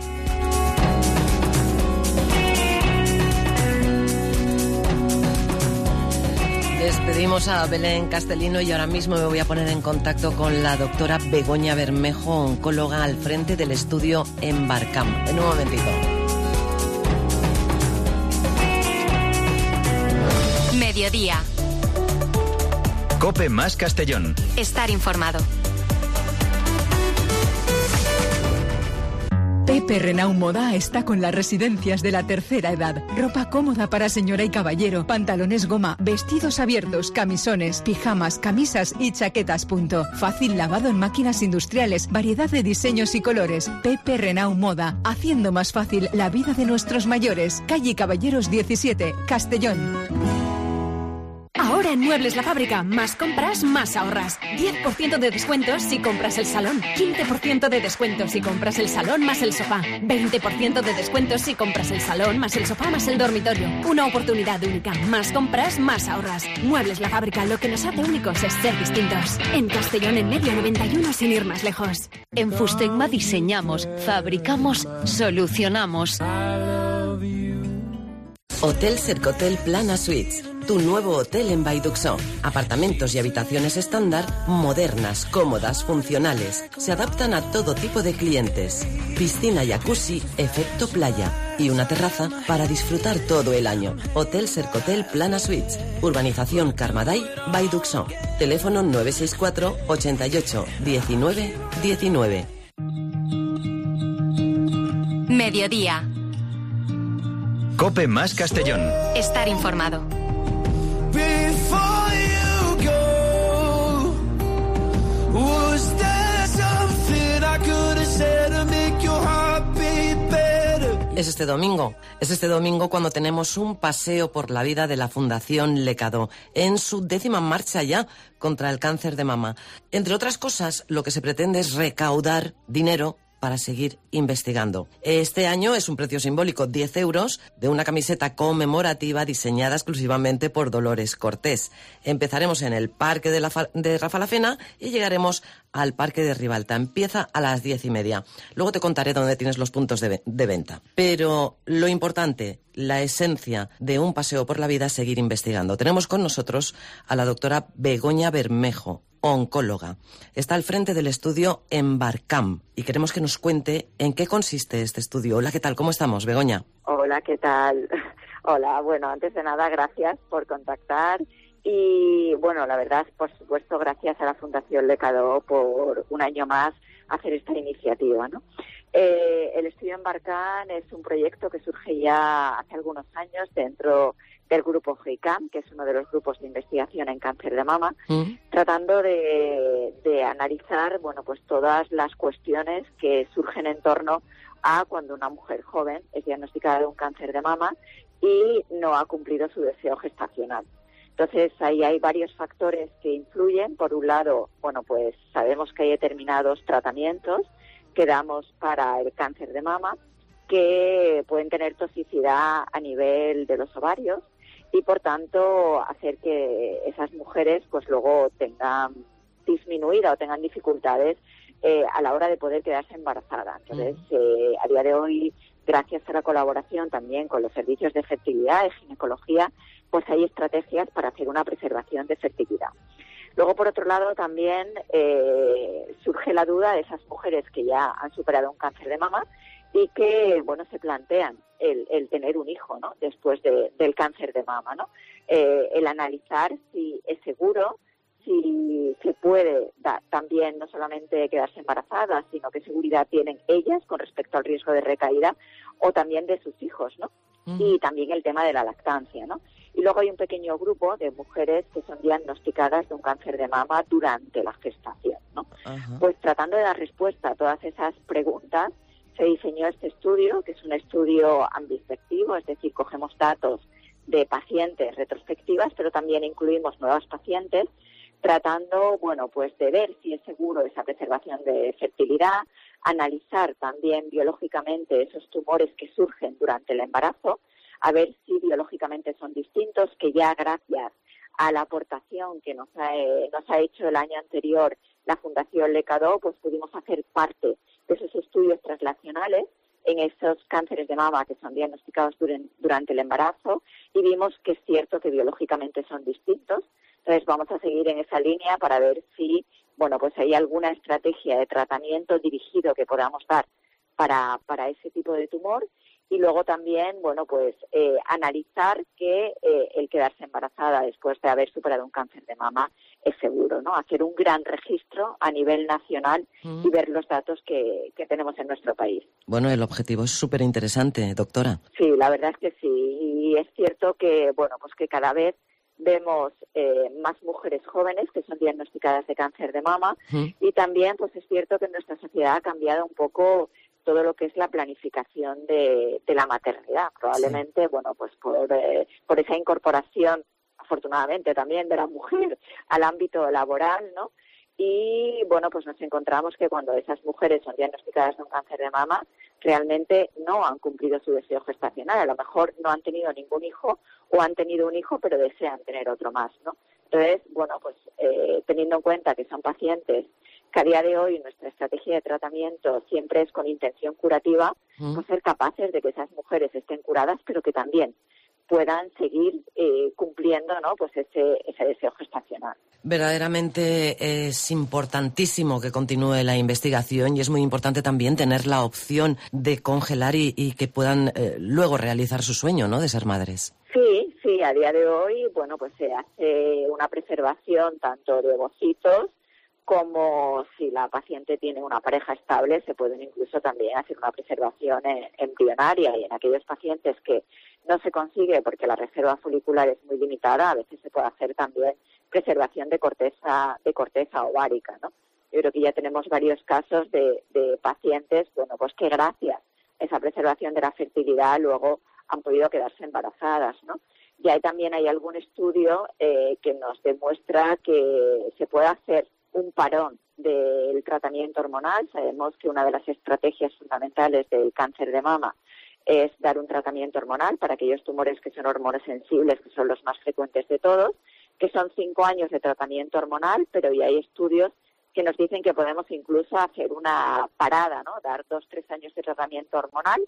Despedimos a Belén Castellino y ahora mismo me voy a poner en contacto con la doctora Begoña Bermejo, oncóloga al frente del estudio Embarcam. En un momentito. Mediodía. COPE más Castellón. Estar informado. Pepe Renault Moda está con las residencias de la tercera edad. Ropa cómoda para señora y caballero, pantalones goma, vestidos abiertos, camisones, pijamas, camisas y chaquetas. Fácil lavado en máquinas industriales, variedad de diseños y colores. Pepe Renault Moda, haciendo más fácil la vida de nuestros mayores. Calle Caballeros 17, Castellón. Ahora en Muebles La Fábrica, más compras, más ahorras. 10% de descuentos si compras el salón. 15% de descuentos si compras el salón más el sofá. 20% de descuentos si compras el salón más el sofá más el dormitorio. Una oportunidad única. Más compras, más ahorras. Muebles La Fábrica, lo que nos hace únicos es ser distintos. En Castellón, en medio 91, sin ir más lejos. En Fustegma diseñamos, fabricamos, solucionamos. Hotel Cercotel Plana Suites, tu nuevo hotel en Baiduxó. Apartamentos y habitaciones estándar, modernas, cómodas, funcionales. Se adaptan a todo tipo de clientes. Piscina, jacuzzi, efecto playa. Y una terraza para disfrutar todo el año. Hotel Cercotel Plana Suites. Urbanización Carmaday, Baiduxó. Teléfono 964 88 19 19. Mediodía. COPE más Castellón. Estar informado. Es este domingo cuando tenemos un paseo por la vida de la Fundación Lecado, en su 10ª marcha ya contra el cáncer de mama. Entre otras cosas, lo que se pretende es recaudar dinero para seguir investigando. Este año es un precio simbólico, 10 euros, de una camiseta conmemorativa diseñada exclusivamente por Dolores Cortés. Empezaremos en el Parque de Rafalafena y llegaremos al Parque de Ribalta. Empieza a las 10:30. Luego te contaré dónde tienes los puntos de venta. Pero lo importante, la esencia de un paseo por la vida es seguir investigando. Tenemos con nosotros a la doctora Begoña Bermejo, oncóloga. Está al frente del estudio Embarcam y queremos que nos cuente en qué consiste este estudio. Hola, ¿qué tal? ¿Cómo estamos, Begoña? Hola, ¿qué tal? Hola, bueno, antes de nada, gracias por contactar y, bueno, la verdad, por supuesto, gracias a la Fundación Lecado por un año más hacer esta iniciativa, ¿no? El estudio Embarcam es un proyecto que surge ya hace algunos años dentro del grupo GICAM, que es uno de los grupos de investigación en cáncer de mama, tratando de analizar, bueno, pues todas las cuestiones que surgen en torno a cuando una mujer joven es diagnosticada de un cáncer de mama y no ha cumplido su deseo gestacional. Entonces, ahí hay varios factores que influyen. Por un lado, bueno, pues sabemos que hay determinados tratamientos que damos para el cáncer de mama, que pueden tener toxicidad a nivel de los ovarios y, por tanto, hacer que esas mujeres pues luego tengan disminuida o tengan dificultades a la hora de poder quedarse embarazadas. Entonces, a día de hoy, gracias a la colaboración también con los servicios de fertilidad y ginecología, pues hay estrategias para hacer una preservación de fertilidad. Luego, por otro lado, también surge la duda de esas mujeres que ya han superado un cáncer de mama y que, bueno, se plantean el tener un hijo, ¿no?, después del cáncer de mama, ¿no? El analizar si es seguro, si se puede también no solamente quedarse embarazadas, sino qué seguridad tienen ellas con respecto al riesgo de recaída o también de sus hijos, ¿no? Y también el tema de la lactancia, ¿no? Y luego hay un pequeño grupo de mujeres que son diagnosticadas de un cáncer de mama durante la gestación, ¿no? Pues tratando de dar respuesta a todas esas preguntas, se diseñó este estudio, que es un estudio ambisectivo, es decir, cogemos datos de pacientes retrospectivas, pero también incluimos nuevas pacientes, tratando, bueno, pues de ver si es seguro esa preservación de fertilidad, analizar también biológicamente esos tumores que surgen durante el embarazo, a ver si biológicamente son distintos, que ya gracias a la aportación que nos ha hecho el año anterior la Fundación Le Cadeau, pues pudimos hacer parte de esos estudios translacionales en esos cánceres de mama que son diagnosticados durante el embarazo y vimos que es cierto que biológicamente son distintos. Entonces vamos a seguir en esa línea para ver si, bueno, pues hay alguna estrategia de tratamiento dirigido que podamos dar para ese tipo de tumor. Y luego también, bueno, pues analizar que el quedarse embarazada después de haber superado un cáncer de mama es seguro, ¿no? Hacer un gran registro a nivel nacional y ver los datos que tenemos en nuestro país. Bueno, el objetivo es súper interesante, doctora. Sí, la verdad es que sí. Y es cierto que, bueno, pues que cada vez vemos más mujeres jóvenes que son diagnosticadas de cáncer de mama y también, pues es cierto que en nuestra sociedad ha cambiado un poco todo lo que es la planificación de la maternidad. Probablemente, bueno, pues por esa incorporación, afortunadamente también, de la mujer al ámbito laboral, ¿no? Y, bueno, pues nos encontramos que cuando esas mujeres son diagnosticadas de un cáncer de mama, realmente no han cumplido su deseo gestacional. A lo mejor no han tenido ningún hijo o han tenido un hijo, pero desean tener otro más, ¿no? Entonces, bueno, pues teniendo en cuenta que son pacientes que a día de hoy nuestra estrategia de tratamiento siempre es con intención curativa, pues ser capaces de que esas mujeres estén curadas, pero que también puedan seguir cumpliendo, ¿no?, pues ese deseo gestacional. Verdaderamente es importantísimo que continúe la investigación y es muy importante también tener la opción de congelar y que puedan luego realizar su sueño, ¿no?, de ser madres. Sí, a día de hoy, bueno, pues se hace una preservación tanto de ovocitos como si la paciente tiene una pareja estable, se pueden incluso también hacer una preservación embrionaria, y en aquellos pacientes que no se consigue porque la reserva folicular es muy limitada, a veces se puede hacer también preservación de corteza ovárica, ¿no? Yo creo que ya tenemos varios casos de pacientes, bueno, pues que gracias a esa preservación de la fertilidad luego han podido quedarse embarazadas, ¿no? Y ahí también hay algún estudio que nos demuestra que se puede hacer un parón del tratamiento hormonal. Sabemos que una de las estrategias fundamentales del cáncer de mama es dar un tratamiento hormonal para aquellos tumores que son hormonosensibles, que son los más frecuentes de todos, que son 5 años de tratamiento hormonal, pero ya hay estudios que nos dicen que podemos incluso hacer una parada, ¿no? Dar 2-3 años de tratamiento hormonal,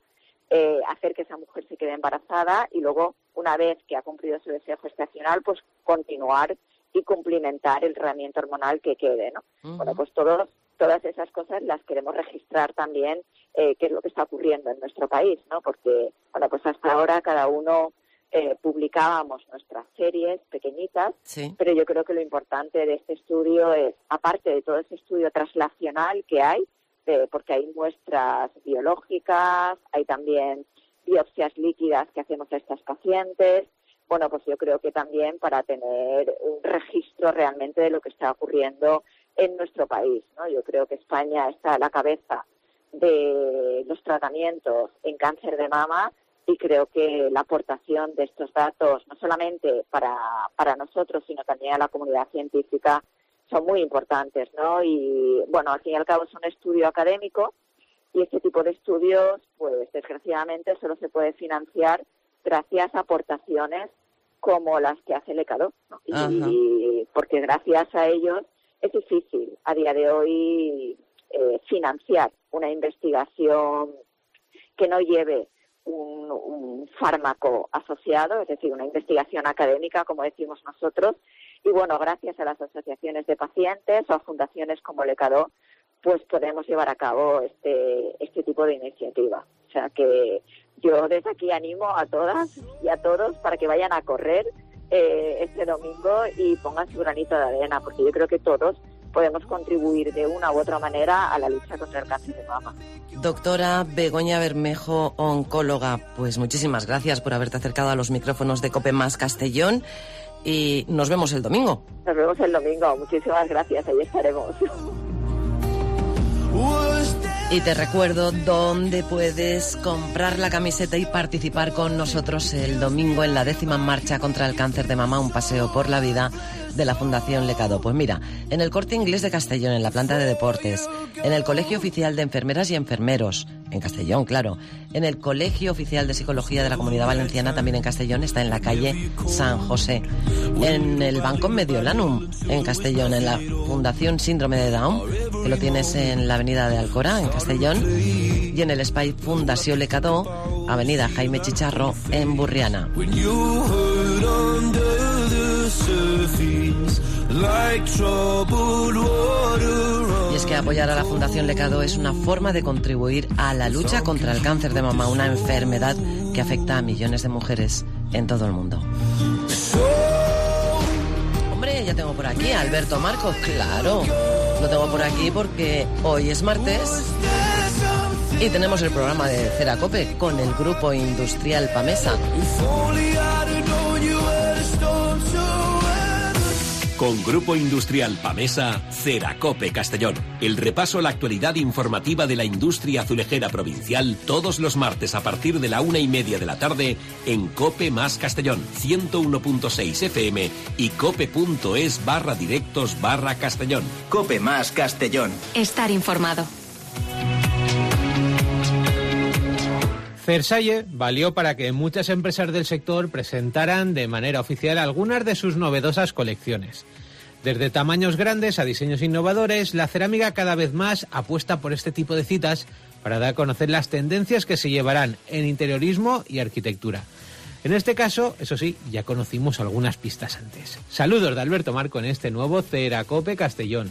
hacer que esa mujer se quede embarazada y luego, una vez que ha cumplido su deseo gestacional, pues continuar y cumplimentar el tratamiento hormonal que quede, ¿no? Bueno, pues todas esas cosas las queremos registrar también, qué es lo que está ocurriendo en nuestro país, ¿no? Porque, bueno, pues hasta ahora cada uno publicábamos nuestras series pequeñitas, pero yo creo que lo importante de este estudio es, aparte de todo ese estudio translacional que hay, porque hay muestras biológicas, hay también biopsias líquidas que hacemos a estas pacientes. Bueno, pues yo creo que también para tener un registro realmente de lo que está ocurriendo en nuestro país, ¿no? Yo creo que España está a la cabeza de los tratamientos en cáncer de mama y creo que la aportación de estos datos, no solamente para nosotros, sino también a la comunidad científica, son muy importantes, ¿no? Y, bueno, al fin y al cabo es un estudio académico Y este tipo de estudios, pues desgraciadamente solo se puede financiar gracias a aportaciones como las que hace Lecado, ¿no? Y porque gracias a ellos es difícil a día de hoy financiar una investigación que no lleve un fármaco asociado, es decir, una investigación académica, como decimos nosotros. Y bueno, gracias a las asociaciones de pacientes o a fundaciones como Lecado, pues podemos llevar a cabo este tipo de iniciativa. O sea que yo desde aquí animo a todas y a todos para que vayan a correr este domingo y pongan su granito de arena, porque yo creo que todos podemos contribuir de una u otra manera a la lucha contra el cáncer de mama. Doctora Begoña Bermejo, oncóloga, pues muchísimas gracias por haberte acercado a los micrófonos de COPE Más Castellón y nos vemos el domingo. Nos vemos el domingo, muchísimas gracias, ahí estaremos. Y te recuerdo dónde puedes comprar la camiseta y participar con nosotros el domingo en la 10ª marcha contra el cáncer de mama, un paseo por la vida de la Fundación Lecado. Pues mira, en el Corte Inglés de Castellón, en la planta de deportes, en el Colegio Oficial de Enfermeras y Enfermeros, en Castellón, claro, en el Colegio Oficial de Psicología de la Comunidad Valenciana, también en Castellón, está en la calle San José, en el Banco Mediolanum, en Castellón, en la Fundación Síndrome de Down, que lo tienes en la avenida de Alcora, en Castellón, y en el Espai Fundación Lecado, avenida Jaime Chicharro, en Burriana. Y es que apoyar a la Fundación Lecado es una forma de contribuir a la lucha contra el cáncer de mama, una enfermedad que afecta a millones de mujeres en todo el mundo. Hombre, ya tengo por aquí a Alberto Marcos, claro, lo tengo por aquí porque hoy es martes y tenemos el programa de CERACOPE con el Grupo Industrial Pamesa. Con Grupo Industrial Pamesa, CERACOPE Castellón. El repaso a la actualidad informativa de la industria azulejera provincial todos los martes a partir de la 1:30 de la tarde en COPE Más Castellón, 101.6 FM y cope.es/directos/Castellón. COPE Más Castellón. Estar informado. Versailles valió para que muchas empresas del sector presentaran de manera oficial algunas de sus novedosas colecciones. Desde tamaños grandes a diseños innovadores, la cerámica cada vez más apuesta por este tipo de citas para dar a conocer las tendencias que se llevarán en interiorismo y arquitectura. En este caso, eso sí, ya conocimos algunas pistas antes. Saludos de Alberto Marco en este nuevo CERACOPE Castellón.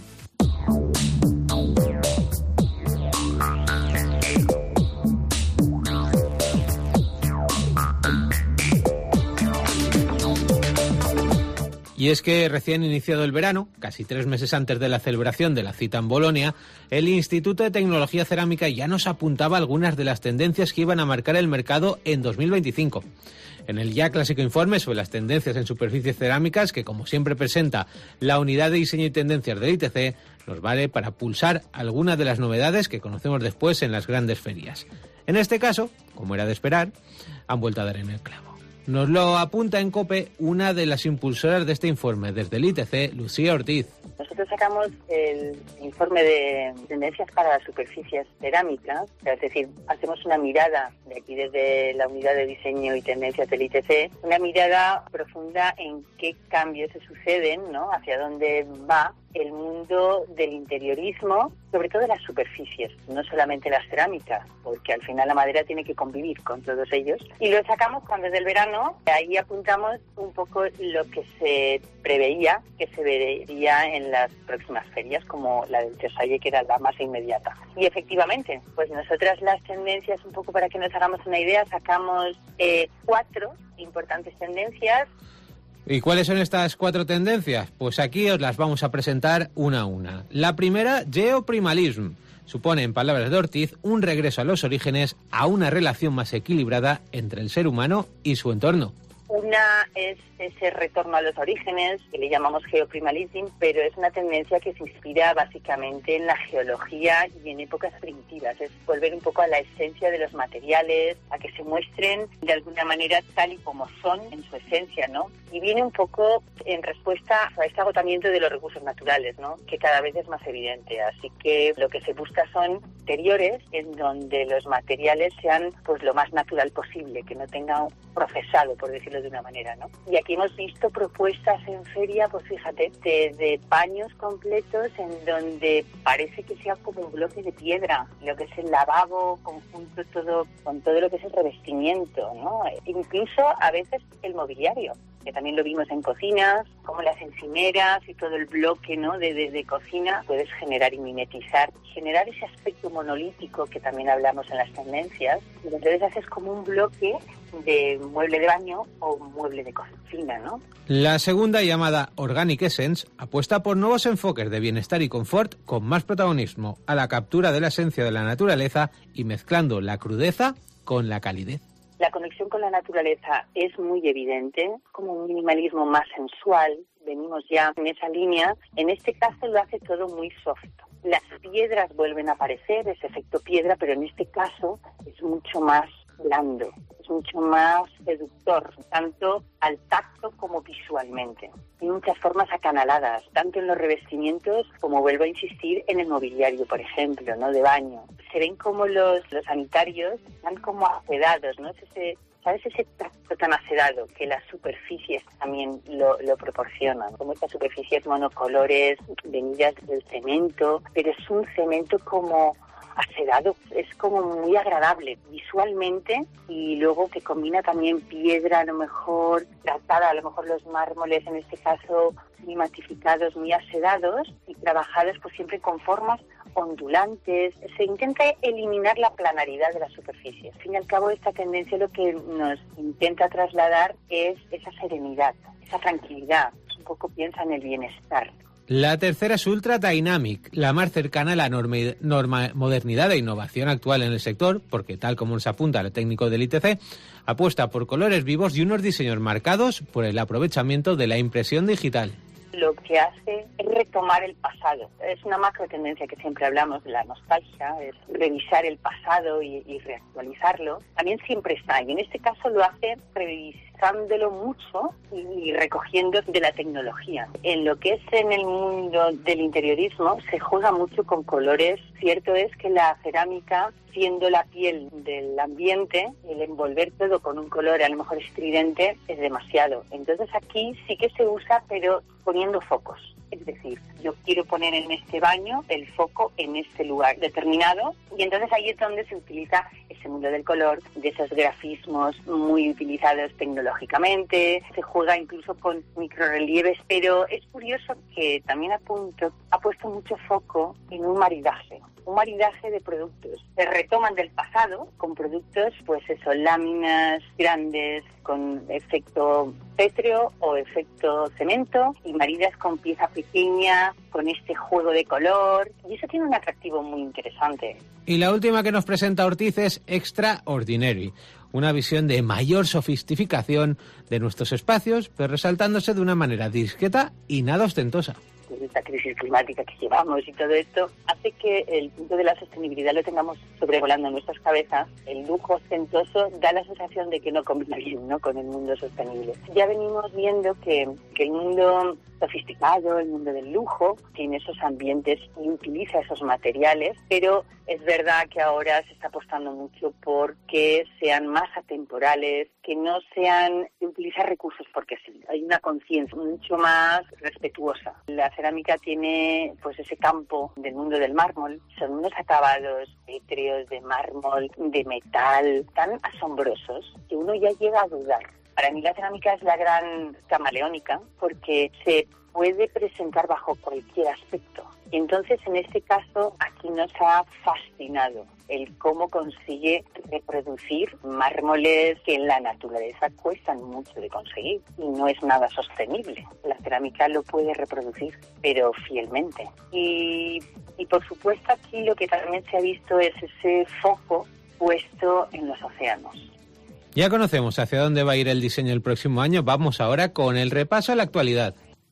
Y es que recién iniciado el verano, casi 3 meses antes de la celebración de la cita en Bolonia, el Instituto de Tecnología Cerámica ya nos apuntaba algunas de las tendencias que iban a marcar el mercado en 2025. En el ya clásico informe sobre las tendencias en superficies cerámicas, que como siempre presenta la Unidad de Diseño y Tendencias del ITC, nos vale para pulsar algunas de las novedades que conocemos después en las grandes ferias. En este caso, como era de esperar, han vuelto a dar en el clavo. Nos lo apunta en COPE una de las impulsoras de este informe, desde el ITC, Lucía Ortiz. Nosotros sacamos el informe de tendencias para las superficies cerámicas, es decir, hacemos una mirada de aquí desde la Unidad de Diseño y Tendencias del ITC, una mirada profunda en qué cambios se suceden, ¿no? Hacia dónde va el mundo del interiorismo, sobre todo de las superficies, no solamente las cerámicas, porque al final la madera tiene que convivir con todos ellos. Y lo sacamos cuando desde el verano, ahí apuntamos un poco lo que se preveía que se vería en las próximas ferias, como la del Versailles, que era la más inmediata. Y efectivamente, pues nosotras las tendencias, un poco para que nos hagamos una idea, sacamos 4 importantes tendencias. ¿Y cuáles son estas 4 tendencias? Pues aquí os las vamos a presentar una a una. La primera, geoprimalism. Supone, en palabras de Ortiz, un regreso a los orígenes, a una relación más equilibrada entre el ser humano y su entorno. Una es ese retorno a los orígenes, que le llamamos geoprimalism, pero es una tendencia que se inspira básicamente en la geología y en épocas primitivas. Es volver un poco a la esencia de los materiales, a que se muestren de alguna manera tal y como son en su esencia, ¿no? Y viene un poco en respuesta a este agotamiento de los recursos naturales, ¿no? Que cada vez es más evidente. Así que lo que se busca son interiores en donde los materiales sean pues lo más natural posible, que no tengan un procesado, por decirlo de una manera, ¿no? Y aquí hemos visto propuestas en feria, pues fíjate, de baños completos en donde parece que sea como un bloque de piedra, lo que es el lavabo conjunto todo con todo lo que es el revestimiento, ¿no? Incluso a veces el mobiliario, que también lo vimos en cocinas, como las encimeras y todo el bloque, ¿no? de cocina, puedes generar y mimetizar, generar ese aspecto monolítico que también hablamos en las tendencias, y entonces haces como un bloque de mueble de baño o mueble de cocina, ¿no? La segunda, llamada Organic Essence, apuesta por nuevos enfoques de bienestar y confort con más protagonismo a la captura de la esencia de la naturaleza y mezclando la crudeza con la calidez. La conexión con la naturaleza es muy evidente, como un minimalismo más sensual, venimos ya en esa línea. En este caso lo hace todo muy soft. Las piedras vuelven a aparecer, ese efecto piedra, pero en este caso es mucho más blando, es mucho más seductor, tanto al tacto como visualmente. Y muchas formas acanaladas, tanto en los revestimientos como, vuelvo a insistir, en el mobiliario, por ejemplo, ¿no? De baño. Se ven como los sanitarios están como acedados, ¿no? ¿Sabes? Ese tacto tan acedado que las superficies también lo proporcionan. Como estas superficies monocolores, venidas del cemento, pero es un cemento como acedado, es como muy agradable visualmente, y luego que combina también piedra, a lo mejor tratada, a lo mejor los mármoles en este caso muy matificados, muy asedados y trabajados pues siempre con formas ondulantes. Se intenta eliminar la planaridad de la superficie. Al fin y al cabo, esta tendencia lo que nos intenta trasladar es esa serenidad, esa tranquilidad. Un poco piensa en el bienestar. La tercera es Ultra Dynamic, la más cercana a la modernidad e innovación actual en el sector, porque tal como nos apunta el técnico del ITC, apuesta por colores vivos y unos diseños marcados por el aprovechamiento de la impresión digital. Lo que hace es retomar el pasado. Es una macro tendencia que siempre hablamos de la nostalgia, es revisar el pasado y reactualizarlo. También siempre está, y en este caso lo hace revisándolo mucho y recogiendo de la tecnología. En lo que es en el mundo del interiorismo se juega mucho con colores. Cierto es que la cerámica, siendo la piel del ambiente, el envolver todo con un color a lo mejor estridente es demasiado. Entonces aquí sí que se usa, pero poniendo focos. Es decir, yo quiero poner en este baño el foco en este lugar determinado, y entonces ahí es donde se utiliza ese mundo del color, de esos grafismos muy utilizados tecnológicamente. Se juega incluso con microrrelieves, pero es curioso que también ha puesto mucho foco en un maridaje de productos. Se retoman del pasado con productos, pues eso, láminas grandes con efecto pétreo o efecto cemento, y maridas con pieza pequeña, con este juego de color, y eso tiene un atractivo muy interesante. Y la última que nos presenta Ortiz es Extraordinary, una visión de mayor sofisticación de nuestros espacios, pero resaltándose de una manera discreta y nada ostentosa. Esta crisis climática que llevamos y todo esto hace que el punto de la sostenibilidad lo tengamos sobrevolando en nuestras cabezas. El lujo ostentoso da la sensación de que no combina bien, ¿no?, con el mundo sostenible. Ya venimos viendo que el mundo sofisticado, el mundo del lujo, tiene esos ambientes y utiliza esos materiales, pero es verdad que ahora se está apostando mucho por que sean más atemporales, que no sean de utilizar recursos porque sí. Hay una conciencia mucho más respetuosa. La cerámica tiene pues ese campo del mundo del mármol, son unos acabados pétreos de mármol, de metal, tan asombrosos que uno ya llega a dudar. Para mí la cerámica es la gran camaleónica porque se puede presentar bajo cualquier aspecto. Y entonces, en este caso, aquí nos ha fascinado el cómo consigue reproducir mármoles que en la naturaleza cuestan mucho de conseguir y no es nada sostenible. La cerámica lo puede reproducir, pero fielmente. Y por supuesto, aquí lo que también se ha visto es ese foco puesto en los océanos. Ya conocemos hacia dónde va a ir el diseño el próximo año. Vamos ahora con el repaso a la actualidad.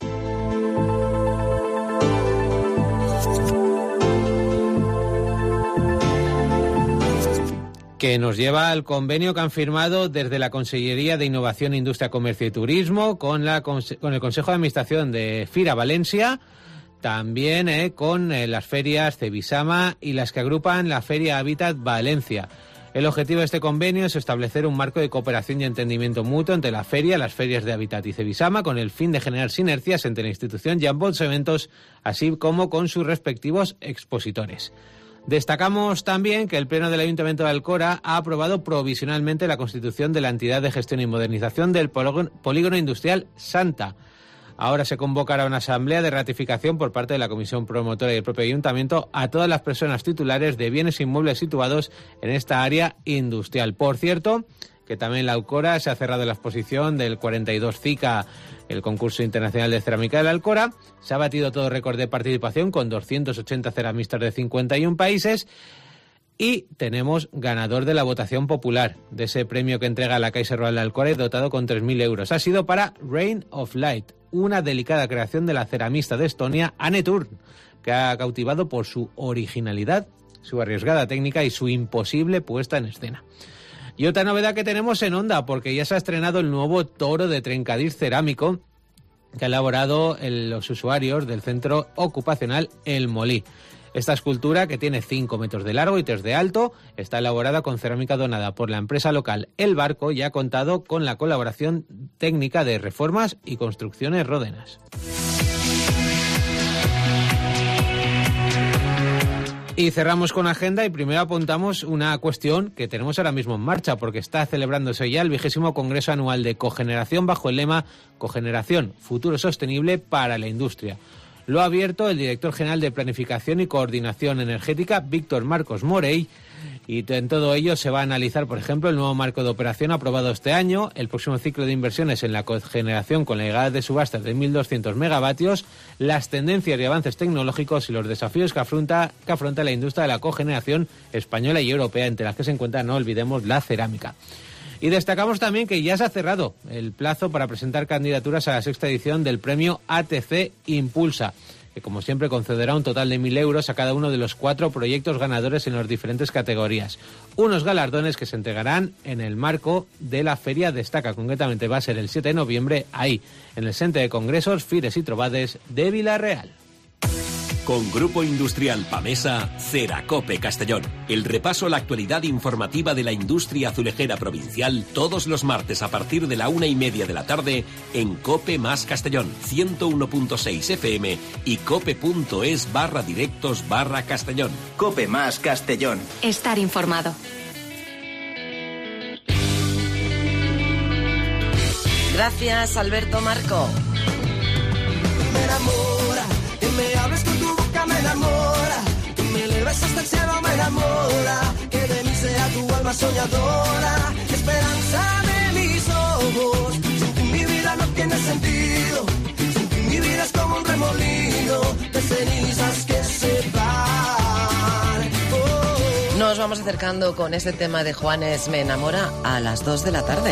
Que nos lleva al convenio que han firmado desde la Consellería de Innovación, Industria, Comercio y Turismo con el Consejo de Administración de Fira Valencia, también con las ferias Cebisama y las que agrupan la Feria Habitat Valencia. El objetivo de este convenio es establecer un marco de cooperación y entendimiento mutuo entre la feria, las ferias de Habitat y Cebisama, con el fin de generar sinergias entre la institución y ambos eventos, así como con sus respectivos expositores. Destacamos también que el Pleno del Ayuntamiento de Alcora ha aprobado provisionalmente la constitución de la entidad de gestión y modernización del Polígono Industrial Santa. Ahora se convocará una asamblea de ratificación por parte de la Comisión Promotora y el propio Ayuntamiento a todas las personas titulares de bienes inmuebles situados en esta área industrial. Por cierto, que también en la Alcora se ha cerrado la exposición del 42 CICA, el concurso internacional de cerámica de la Alcora. Se ha batido todo récord de participación con 280 ceramistas de 51 países y tenemos ganador de la votación popular de ese premio que entrega la Caixa Rural de Alcora y dotado con 3.000 euros. Ha sido para Rain of Light, una delicada creación de la ceramista de Estonia, Anne Turn, que ha cautivado por su originalidad, su arriesgada técnica y su imposible puesta en escena. Y otra novedad que tenemos en Onda, porque ya se ha estrenado el nuevo toro de Trencadís cerámico que ha elaborado los usuarios del centro ocupacional El Molí. Esta escultura, que tiene 5 metros de largo y 3 de alto, está elaborada con cerámica donada por la empresa local El Barco y ha contado con la colaboración técnica de Reformas y Construcciones Ródenas. Y cerramos con agenda y primero apuntamos una cuestión que tenemos ahora mismo en marcha porque está celebrándose ya el 20º Congreso Anual de Cogeneración bajo el lema Cogeneración, futuro sostenible para la industria. Lo ha abierto el director general de Planificación y Coordinación Energética, Víctor Marcos Morey, y en todo ello se va a analizar, por ejemplo, el nuevo marco de operación aprobado este año, el próximo ciclo de inversiones en la cogeneración con la llegada de subastas de 1.200 megavatios, las tendencias y avances tecnológicos y los desafíos que afronta la industria de la cogeneración española y europea, entre las que se encuentra, no olvidemos, la cerámica. Y destacamos también que ya se ha cerrado el plazo para presentar candidaturas a la 6ª edición del premio ATC Impulsa, que como siempre concederá un total de 1.000 euros a cada uno de los 4 proyectos ganadores en las diferentes categorías. Unos galardones que se entregarán en el marco de la Feria Destaca, concretamente va a ser el 7 de noviembre, ahí, en el Centre de Congresos, Fires y Trobades de Vila-real. Con Grupo Industrial Pamesa, Ceracope Castellón. El repaso a la actualidad informativa de la industria azulejera provincial todos los martes a partir de la 1:30 de la tarde en Cope más Castellón, 101.6 FM y cope.es/directos/Castellón. Cope más Castellón. Estar informado. Gracias, Alberto Marco. Me enamora, que me hables con tu boca me enamora, que me eleves hasta el cielo me enamora, que de mí sea tu alma soñadora, esperanza de mis ojos. Sin ti mi vida no tiene sentido, sin ti mi vida es como un remolino de cenizas que se van. Nos vamos acercando con este tema de Juanes Me enamora a las 2 de la tarde.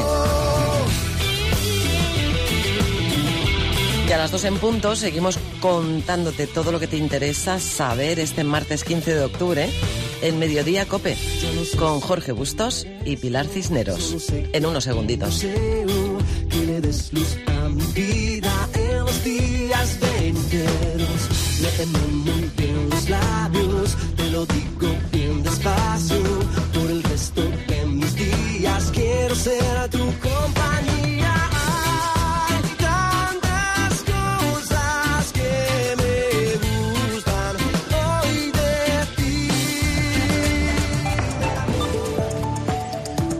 Y a las 2 en punto seguimos contándote todo lo que te interesa saber este martes 15 de octubre en Mediodía Cope con Jorge Bustos y Pilar Cisneros. En unos segunditos. Que le des luz a mi vida en los días venideros. Léeme muy bien los labios, te lo digo